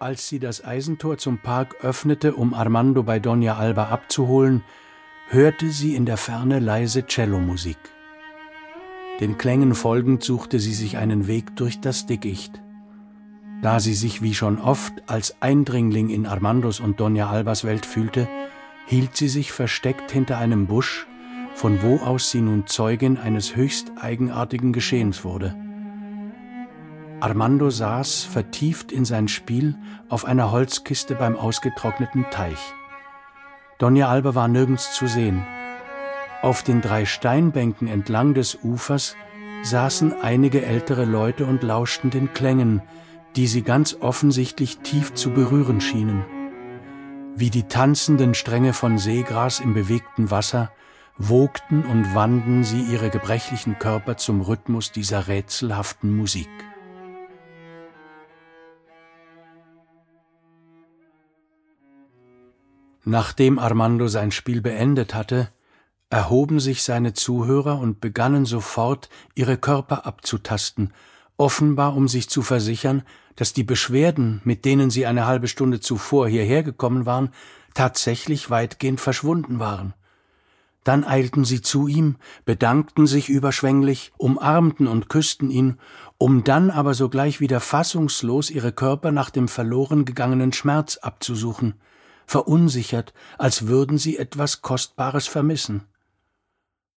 Als sie das Eisentor zum Park öffnete, um Armando bei Doña Alba abzuholen, hörte sie in der Ferne leise Cellomusik. Den Klängen folgend suchte sie sich einen Weg durch das Dickicht. Da sie sich wie schon oft als Eindringling in Armandos und Doña Albas Welt fühlte, hielt sie sich versteckt hinter einem Busch, von wo aus sie nun Zeugin eines höchst eigenartigen Geschehens wurde. Armando saß, vertieft in sein Spiel, auf einer Holzkiste beim ausgetrockneten Teich. Doña Alba war nirgends zu sehen. Auf den 3 Steinbänken entlang des Ufers saßen einige ältere Leute und lauschten den Klängen, die sie ganz offensichtlich tief zu berühren schienen. Wie die tanzenden Stränge von Seegras im bewegten Wasser wogten und wanden sie ihre gebrechlichen Körper zum Rhythmus dieser rätselhaften Musik. Nachdem Armando sein Spiel beendet hatte, erhoben sich seine Zuhörer und begannen sofort, ihre Körper abzutasten, offenbar um sich zu versichern, dass die Beschwerden, mit denen sie eine halbe Stunde zuvor hierher gekommen waren, tatsächlich weitgehend verschwunden waren. Dann eilten sie zu ihm, bedankten sich überschwänglich, umarmten und küssten ihn, um dann aber sogleich wieder fassungslos ihre Körper nach dem verloren gegangenen Schmerz abzusuchen, verunsichert, als würden sie etwas Kostbares vermissen.